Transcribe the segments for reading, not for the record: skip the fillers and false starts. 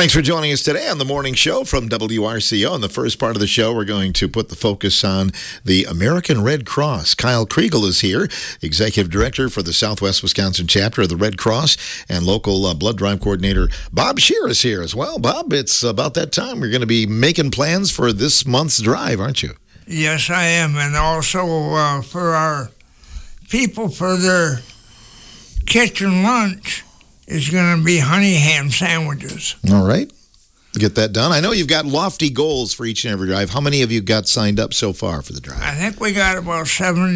Thanks for joining us today on the morning show from WRCO. In the first part of the show, we're going to put the focus on the American Red Cross. Kyle Kriegel is here, Executive Director for the Southwest Wisconsin chapter of the Red Cross, and local blood drive coordinator Bob Scheer is here as well. Bob, it's about that time. We're going to be making plans for this month's drive, aren't you? Yes, I am, and also for our people for their kitchen lunch is going to be honey ham sandwiches. All right. Get that done. I know you've got lofty goals for each and every drive. How many of you got signed up so far for the drive? I think we got about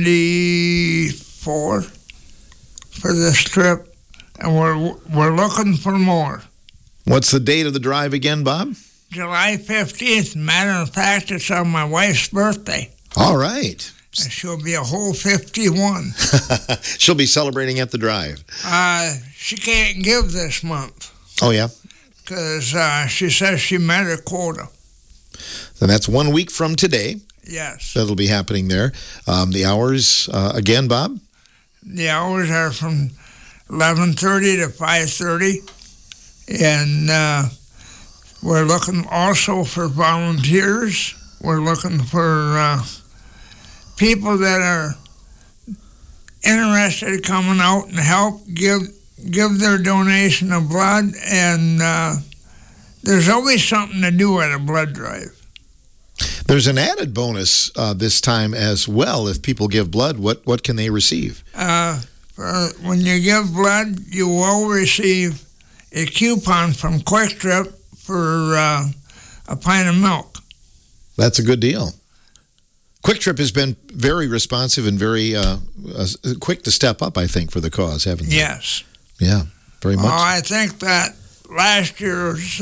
74 for this trip, and we're looking for more. What's the date of the drive again, Bob? July 15th. Matter of fact, it's on my wife's birthday. All right. And she'll be a whole 51. She'll be celebrating at the drive. She can't give this month. Oh, yeah? Because she says she met her quota. Then that's 1 week from today. Yes. That'll be happening there. The hours, again, Bob? The hours are from 11:30 to 5:30. And we're looking also for volunteers. We're looking for people that are interested in coming out and help give their donation of blood, and there's always something to do at a blood drive. There's an added bonus this time as well. If people give blood, what can they receive? When you give blood, you will receive a coupon from Quick Trip for a pint of milk. That's a good deal. Quick Trip has been very responsive and very quick to step up, I think, for the cause, haven't they? Yes. Yeah, very much. Well, I think that last year's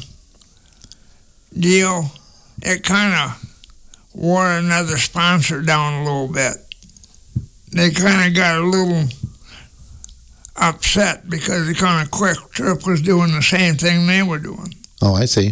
deal, it kind of wore another sponsor down a little bit. They kind of got a little upset because the kind of Quick Trip was doing the same thing they were doing. Oh, I see.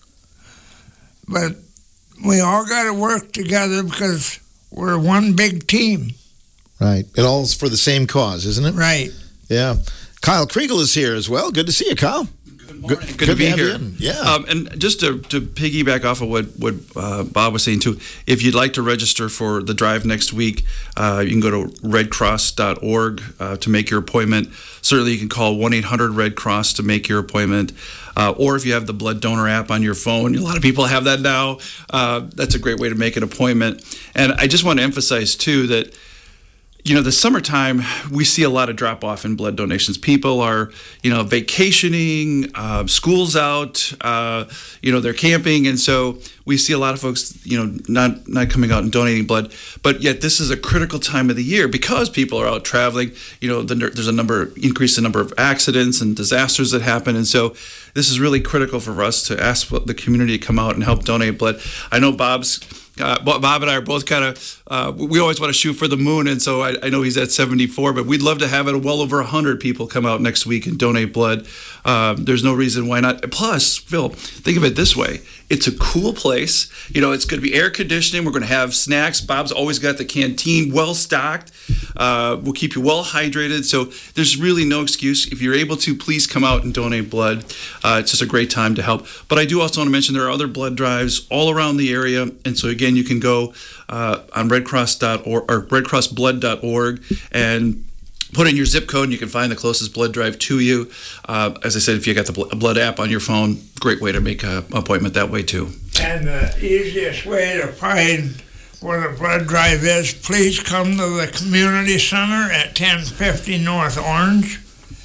But we all got to work together because we're one big team. Right. It all's for the same cause, isn't it? Right. Yeah. Kyle Kriegel is here as well. Good to see you, Kyle. Good morning. Good to be here. Yeah. And just to piggyback off of what Bob was saying too, if you'd like to register for the drive next week, you can go to redcross.org to make your appointment. Certainly you can call 1-800-RED-CROSS to make your appointment. Or if you have the blood donor app on your phone, a lot of people have that now. That's a great way to make an appointment. And I just want to emphasize too that, the summertime, we see a lot of drop off in blood donations. People are, vacationing, school's out, they're camping. And so we see a lot of folks, not coming out and donating blood. But yet this is a critical time of the year because people are out traveling. There's increase in number of accidents and disasters that happen. And so this is really critical for us to ask the community to come out and help donate blood. I know Bob and I are both kind of, we always want to shoot for the moon, and so I know he's at 74, but we'd love to have it well over 100 people come out next week and donate blood. There's no reason why not. Plus, Phil, think of it this way. It's a cool place. It's going to be air conditioning. We're going to have snacks. Bob's always got the canteen well stocked. We'll keep you well hydrated. So there's really no excuse. If you're able to, please come out and donate blood. It's just a great time to help. But I do also want to mention there are other blood drives all around the area. And so again, you can go on redcross.org or redcrossblood.org and put in your zip code and you can find the closest blood drive to you. As I said, if you got the blood app on your phone, great way to make an appointment that way too. And the easiest way to find where the blood drive is, please come to the community center at 1050 North Orange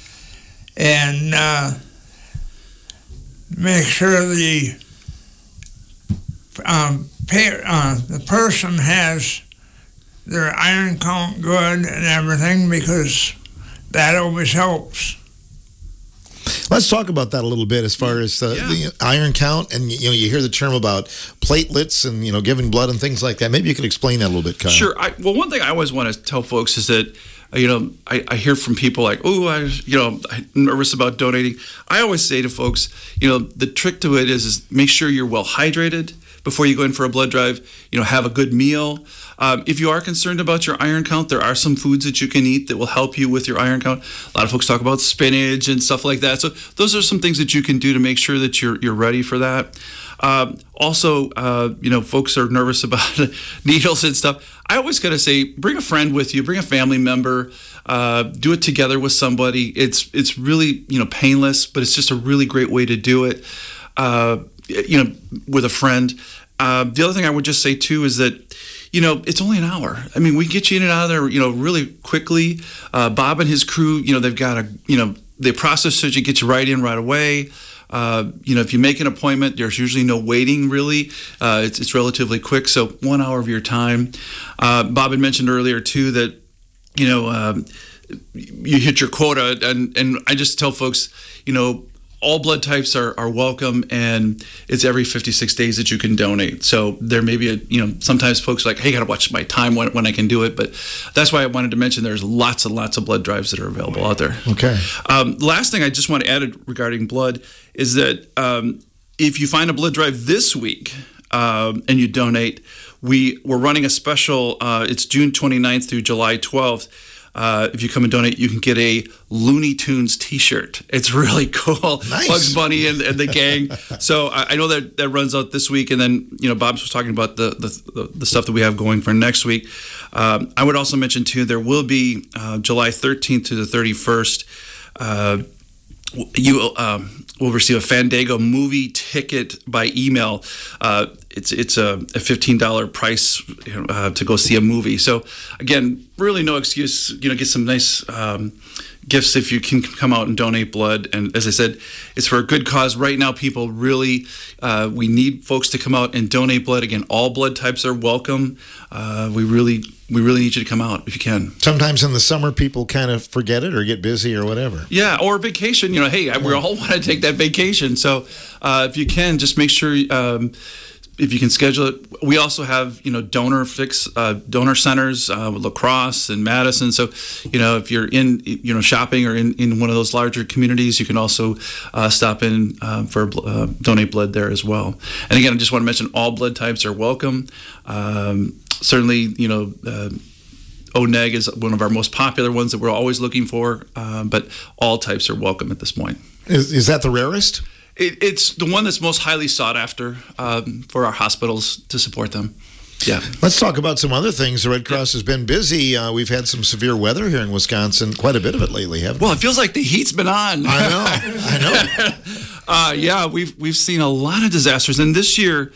and make sure the person has their iron count good and everything, because that always helps. Let's talk about that a little bit as far as the iron count, and you hear the term about platelets and giving blood and things like that. Maybe you could explain that a little bit, Kyle. Sure. Well, one thing I always want to tell folks is that I hear from people like, I'm nervous about donating. I always say to folks, the trick to it is make sure you're well hydrated. before you go in for a blood drive. Have a good meal. If you are concerned about your iron count, there are some foods that you can eat that will help you with your iron count. A lot of folks talk about spinach and stuff like that. So those are some things that you can do to make sure that you're ready for that. Also, folks are nervous about needles and stuff. I always got to say, bring a friend with you, bring a family member, do it together with somebody. It's really, painless, but it's just a really great way to do it, with a friend. The other thing I would just say too is that, it's only an hour. I mean, we get you in and out of there, really quickly. Bob and his crew, they've got they process surgery, get you right in right away. If you make an appointment, there's usually no waiting really. It's relatively quick. So 1 hour of your time. Bob had mentioned earlier too that, you hit your quota, and I just tell folks, all blood types are welcome, and it's every 56 days that you can donate. So there may be sometimes folks are like, hey, I got to watch my time when I can do it. But that's why I wanted to mention there's lots and lots of blood drives that are available out there. Okay. Last thing I just want to add regarding blood is that if you find a blood drive this week and you donate, we're running a special. It's June 29th through July 12th. If you come and donate, you can get a Looney Tunes T-shirt. It's really cool. Nice. Bugs Bunny and the gang. So I know that runs out this week, and then Bob was talking about the stuff that we have going for next week. I would also mention too, there will be July 13th to the 31st. You will receive a Fandango movie ticket by email. It's a $15 price to go see a movie. So again, really no excuse. Get some nice gifts if you can come out and donate blood. And as I said, it's for a good cause. Right now, people really we need folks to come out and donate blood. Again, all blood types are welcome. We really need you to come out if you can. Sometimes in the summer, people kind of forget it or get busy or whatever. Yeah, or vacation. Hey, we all want to take that vacation. So if you can, just make sure if you can schedule it. We also have donor centers with La Crosse and Madison. So if you're in shopping or in one of those larger communities, you can also stop in for donate blood there as well. And again, I just want to mention all blood types are welcome. Certainly, O-neg is one of our most popular ones that we're always looking for, but all types are welcome at this point. Is that the rarest? It's the one that's most highly sought after for our hospitals to support them. Yeah. Let's talk about some other things. The Red Cross has been busy. We've had some severe weather here in Wisconsin, quite a bit of it lately, haven't we? Well, it feels like the heat's been on. I know. Yeah, we've seen a lot of disasters, and this year,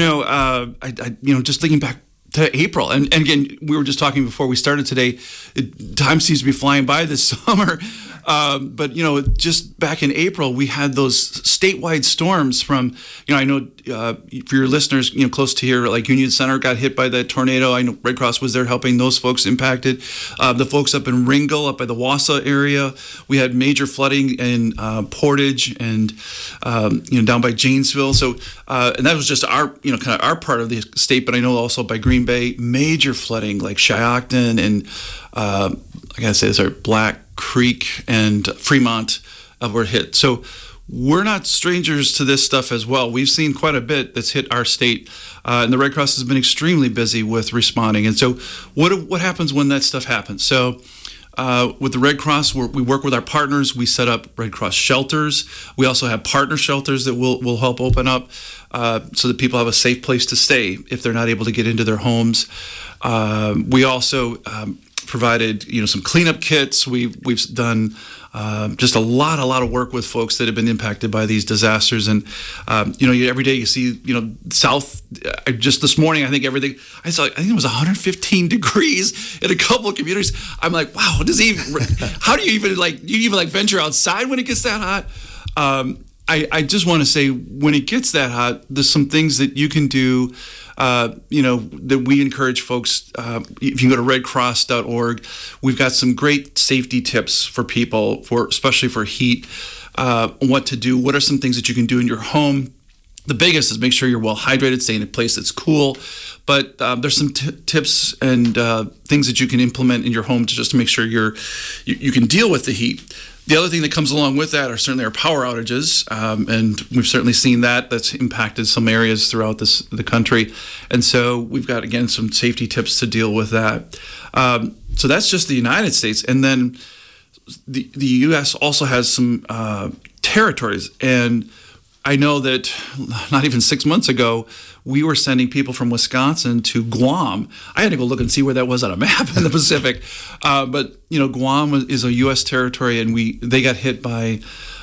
just thinking back to April, and again, we were just talking before we started today. Time seems to be flying by this summer. But just back in April, we had those statewide storms from, I know for your listeners, close to here, like Union Center got hit by that tornado. I know Red Cross was there helping those folks impacted. The folks up in Ringgold, up by the Wausau area, we had major flooding in Portage and down by Janesville. So and that was just our kind of our part of the state, but I know also by Green Bay, major flooding like Shiocton and I gotta say this, Black Creek and Fremont were hit. So we're not strangers to this stuff as well. We've seen quite a bit that's hit our state, and the Red Cross has been extremely busy with responding. And so what happens when that stuff happens? So with the Red Cross, we work with our partners. We set up Red Cross shelters. We also have partner shelters that will help open up so that people have a safe place to stay if they're not able to get into their homes. We also provided some cleanup kits. We've done just a lot of work with folks that have been impacted by these disasters. And every day you see south. Just this morning, I think it was 115 degrees in a couple of communities. I'm like, wow, how do you even venture outside when it gets that hot? I just want to say, when it gets that hot, there's some things that you can do. That we encourage folks. If you go to redcross.org, we've got some great safety tips for people, especially for heat. What to do? What are some things that you can do in your home? The biggest is make sure you're well hydrated, stay in a place that's cool. But there's some tips and things that you can implement in your home to just make sure you can deal with the heat. The other thing that comes along with that are certainly our power outages, and we've certainly seen that. That's impacted some areas throughout the country, and so we've got, again, some safety tips to deal with that. So that's just the United States, and then the U.S. also has some territories, and I know that not even 6 months ago, we were sending people from Wisconsin to Guam. I had to go look and see where that was on a map in the Pacific. But Guam is a U.S. territory, and they got hit by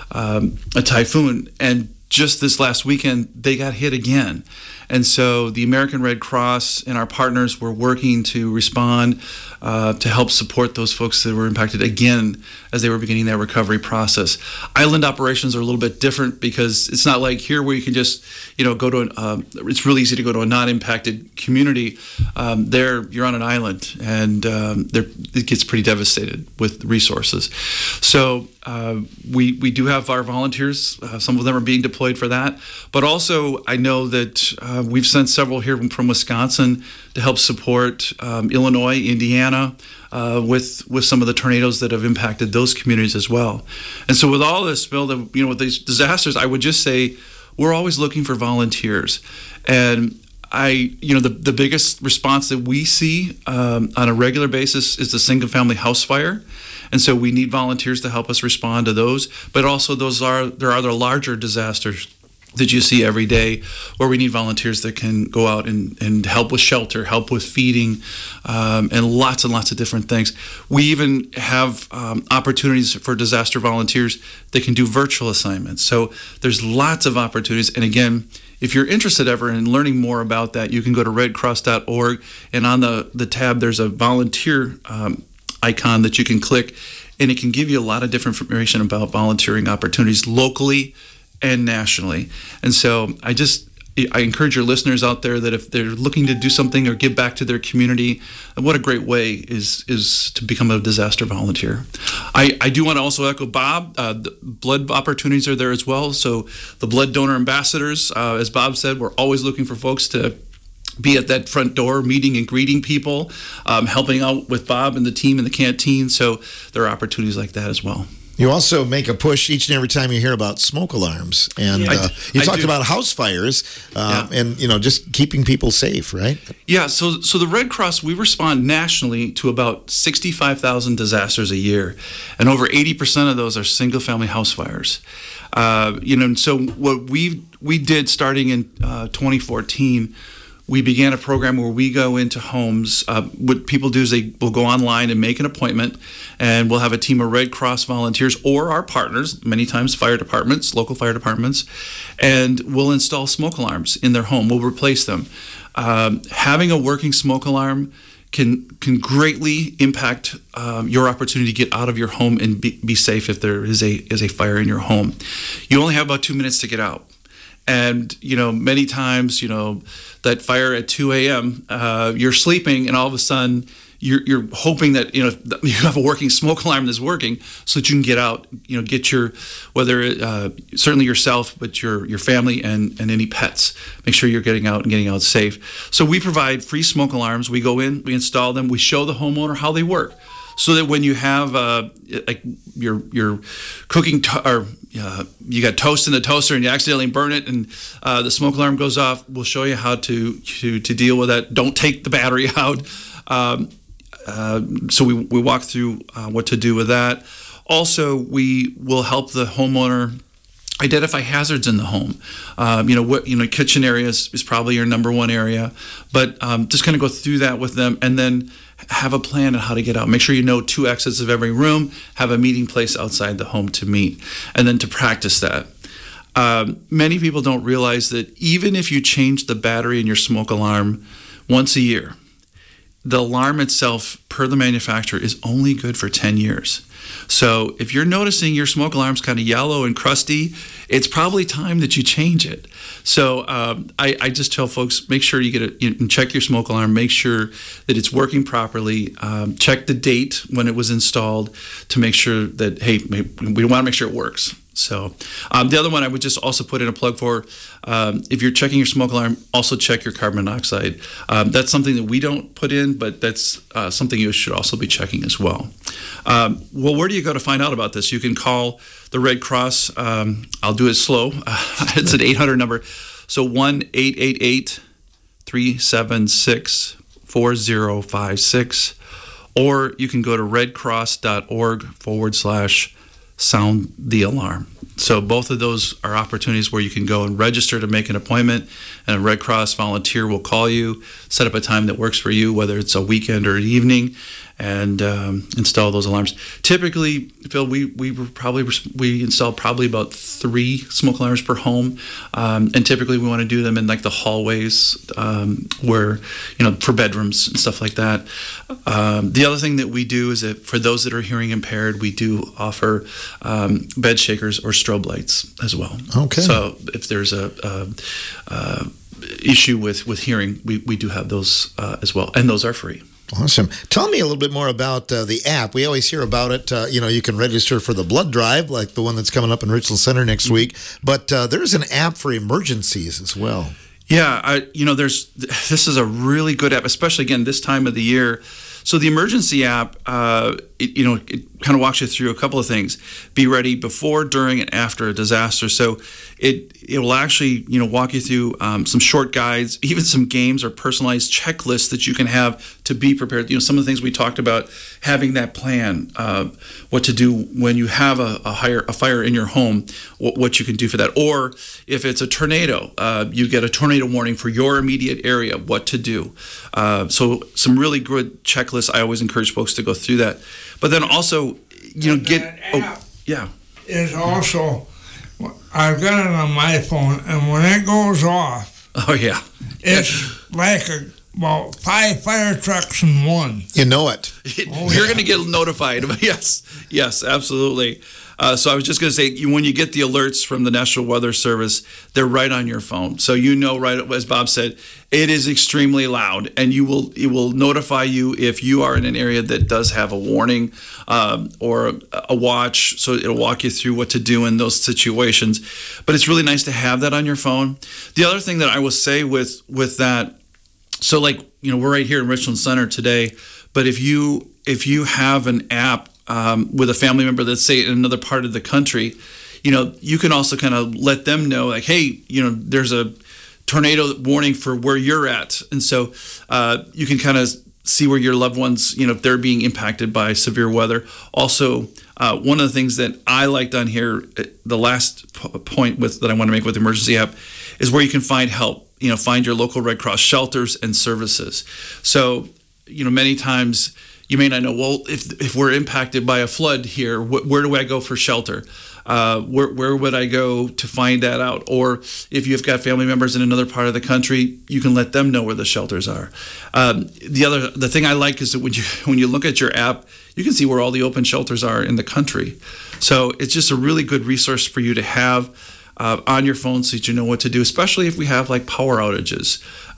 a typhoon. And just this last weekend, they got hit again. And so the American Red Cross and our partners were working to respond to help support those folks that were impacted again as they were beginning their recovery process. Island operations are a little bit different because it's not like here where you can just, go to it's really easy to go to a non-impacted community. There, you're on an island, and it gets pretty devastated with resources. So we do have our volunteers. Some of them are being deployed for that. But also, I know that we've sent several here from Wisconsin to help support Illinois, Indiana, with some of the tornadoes that have impacted those communities as well. And so with all this, Bill, with these disasters, I would just say we're always looking for volunteers. And the biggest response that we see on a regular basis is the single-family house fire. And so we need volunteers to help us respond to those. But also there are the larger disasters that you see every day where we need volunteers that can go out and help with shelter, help with feeding, and lots of different things. We even have opportunities for disaster volunteers that can do virtual assignments. So there's lots of opportunities. And again, if you're interested ever in learning more about that, you can go to redcross.org, and on the tab there's a volunteer icon that you can click, and it can give you a lot of different information about volunteering opportunities locally and nationally. And so I encourage your listeners out there that if they're looking to do something or give back to their community, what a great way is to become a disaster volunteer. I do want to also echo Bob. The blood opportunities are there as well. So the blood donor ambassadors, as Bob said, we're always looking for folks to be at that front door, meeting and greeting people, helping out with Bob and the team in the canteen. So there are opportunities like that as well. You also make a push each and every time you hear about smoke alarms, and you talked about house fires, and just keeping people safe, right? Yeah. So the Red Cross, we respond nationally to about 65,000 disasters a year, and over 80% of those are single-family house fires. So what we did starting in 2014. We began a program where we go into homes. What people do is they will go online and make an appointment, and we'll have a team of Red Cross volunteers or our partners, many times fire departments, local fire departments, and we'll install smoke alarms in their home. We'll replace them. Having a working smoke alarm can greatly impact your opportunity to get out of your home and be safe if there is a fire in your home. You only have about 2 minutes to get out. And, many times, that fire at 2 a.m., you're sleeping, and all of a sudden you're hoping that, you have a working smoke alarm that's working so that you can get out, get your, certainly yourself, but your family and any pets. Make sure you're getting out safe. So we provide free smoke alarms. We go in, we install them, we show the homeowner how they work. So that when you have you're cooking you got toast in the toaster and you accidentally burn it and the smoke alarm goes off, we'll show you how to deal with that. Don't take the battery out. So we walk through what to do with that. Also, we will help the homeowner identify hazards in the home. Kitchen areas is probably your number one area, but just kind of go through that with them, and then have a plan on how to get out. Make sure you know 2 exits of every room, have a meeting place outside the home to meet, and then to practice that. Many people don't realize that even if you change the battery in your smoke alarm once a year, the alarm itself, per the manufacturer, is only good for 10 years. So if you're noticing your smoke alarm's kind of yellow and crusty, it's probably time that you change it. So I just tell folks, make sure you check your smoke alarm, make sure that it's working properly, check the date when it was installed to make sure that, hey, we want to make sure it works. So the other one I would just also put in a plug for, if you're checking your smoke alarm, also check your carbon monoxide. That's something that we don't put in, but that's something you should also be checking as well. We'll Well, where do you go to find out about this? You can call the Red Cross. I'll do it slow. It's an 800 number. So 1-888-376-4056. Or you can go to redcross.org/sound the alarm. So both of those are opportunities where you can go and register to make an appointment, and a Red Cross volunteer will call you, set up a time that works for you, whether it's a weekend or an evening, and install those alarms. Typically, Phil, we install probably about 3 smoke alarms per home, and typically we want to do them in like the hallways, where for bedrooms and stuff like that. The other thing that we do is that for those that are hearing impaired, we do offer bed shakers or strobe lights as well. Okay. So if there's a issue with hearing, we do have those as well, and those are free. Awesome. Tell me a little bit more about the app. We always hear about it. You can register for the blood drive, like the one that's coming up in Richland Center next week. But there's an app for emergencies as well. Yeah, this is a really good app, especially again this time of the year. So the emergency app, it kind of walks you through a couple of things. Be ready before, during, and after a disaster. So it will actually walk you through some short guides, even some games or personalized checklists that you can have to be prepared. Some of the things we talked about, having that plan, what to do when you have a fire in your home, what you can do for that. Or if it's a tornado, you get a tornado warning for your immediate area, what to do. So some really good checklists. I always encourage folks to go through that. But then also, That app is also, I've got it on my phone, and when it goes off, it's like about 5 fire trucks in one. You know it. You're going to get notified. Yes, absolutely. So I was just going to say, when you get the alerts from the National Weather Service, they're right on your phone. So right, as Bob said, it is extremely loud, and it will notify you if you are in an area that does have a warning or a watch. So it'll walk you through what to do in those situations. But it's really nice to have that on your phone. The other thing that I will say with that, so we're right here in Richland Center today, but if you have an app with a family member that's, say, in another part of the country, you can also kind of let them know, like, hey, there's a tornado warning for where you're at. And so you can kind of see where your loved ones, if they're being impacted by severe weather. Also, one of the things that I liked on here, the last point that I want to make with the emergency app, is where you can find help, find your local Red Cross shelters and services. So, many times you may not know, well, if we're impacted by a flood here, where do I go for shelter? Where would I go to find that out? Or if you've got family members in another part of the country, you can let them know where the shelters are. The thing I like is that when you look at your app, you can see where all the open shelters are in the country. So it's just a really good resource for you to have on your phone, so that you know what to do, especially if we have like power outages.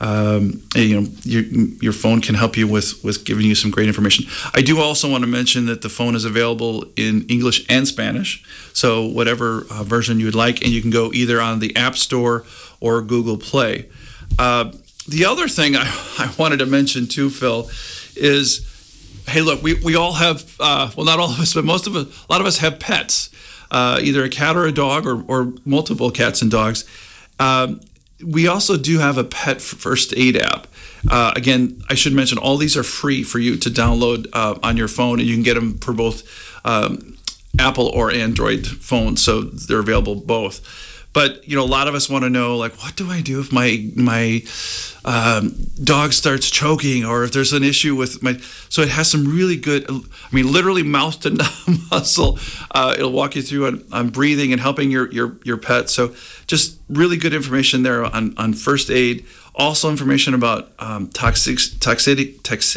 Your phone can help you with giving you some great information. I do also want to mention that the phone is available in English and Spanish, so whatever version you would like, and you can go either on the App Store or Google Play. The other thing I wanted to mention too, Phil, is, hey, look, we all have, not all of us, but a lot of us have pets. Either a cat or a dog, or multiple cats and dogs. We also do have a pet first aid app. Again, I should mention all these are free for you to download on your phone, and you can get them for both Apple or Android phones, so they're available both. But a lot of us want to know, like, what do I do if my dog starts choking, or if there's an issue with my? So it has some really good, literally mouth to muscle. It'll walk you through on breathing and helping your pet. So just really good information there on first aid. Also information about toxicity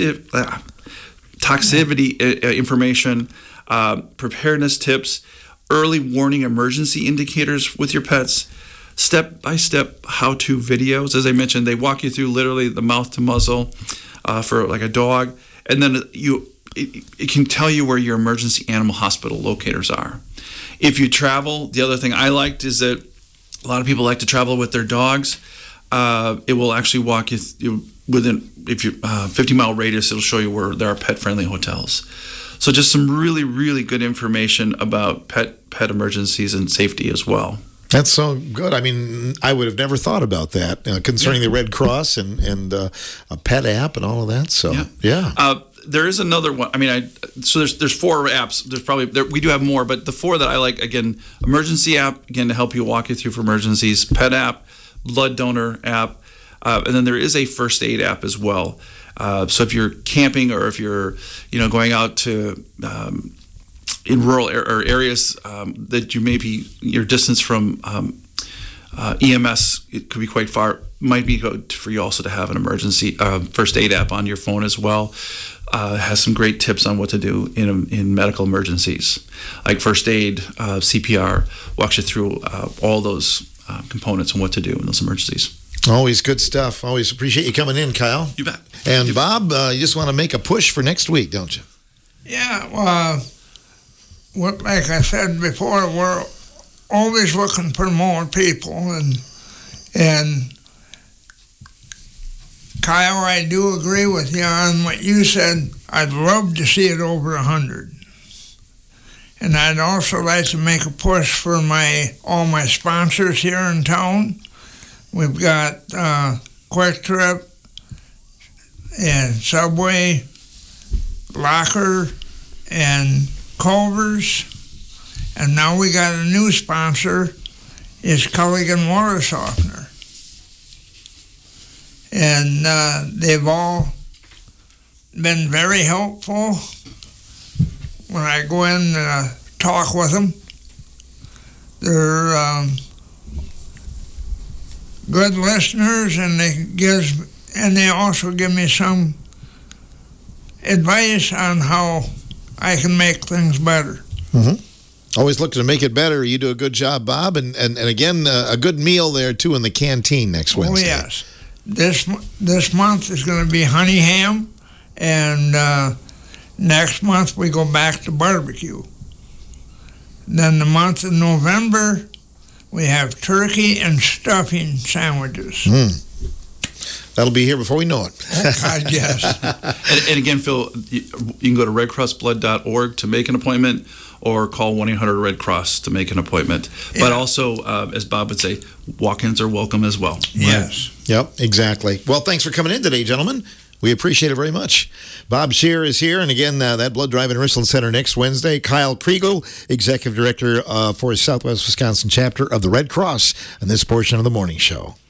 information, preparedness tips, early warning emergency indicators with your pets, step-by-step how-to videos. As I mentioned, they walk you through literally the mouth to muzzle for like a dog, and then it can tell you where your emergency animal hospital locators are. If you travel, the other thing I liked is that a lot of people like to travel with their dogs. It will actually walk you within 50-mile radius. It'll show you where there are pet-friendly hotels. So just some really, really good information about pet emergencies and safety as well. That's so good. I mean, I would have never thought about that concerning the Red Cross and a pet app and all of that. So, yeah. There is another one. I mean, so there's 4 apps. There's probably we do have more, but the 4 that I like, again, emergency app, again, to help you walk you through for emergencies, pet app, blood donor app, and then there is a first aid app as well. So if you're camping or if you're going out to in rural areas that you may be your distance from EMS, it could be quite far. Might be good for you also to have an emergency first aid app on your phone as well. Has some great tips on what to do in medical emergencies, like first aid, CPR. Walks you through all those components and what to do in those emergencies. Always good stuff. Always appreciate you coming in, Kyle. You bet. And Bob, you just want to make a push for next week, don't you? Yeah. Like I said before, we're always looking for more people, and Kyle, I do agree with you on what you said. I'd love to see it over 100. And I'd also like to make a push for all my sponsors here in town. We've got Quick Trip and Subway, Locker, and Culver's. And now we got a new sponsor, is Culligan Water Softener. And they've all been very helpful when I go in and talk with them. They're good listeners, and they also give me some advice on how I can make things better. Mm-hmm. Always looking to make it better. You do a good job, Bob, and again, a good meal there too in the canteen next Wednesday. Oh yes. This month is going to be honey ham, and next month we go back to barbecue. Then the month of November, we have turkey and stuffing sandwiches. That'll be here before we know it. Oh, God, yes. And again, Phil, you can go to redcrossblood.org to make an appointment, or call 1-800-RED-CROSS to make an appointment. Yeah. But also, as Bob would say, walk-ins are welcome as well. Yes. Right. Yep, exactly. Well, thanks for coming in today, gentlemen. We appreciate it very much. Bob Scheer is here, and again, that blood drive in Richland Center next Wednesday. Kyle Kriegel, Executive Director for Southwest Wisconsin chapter of the Red Cross, in this portion of the morning show.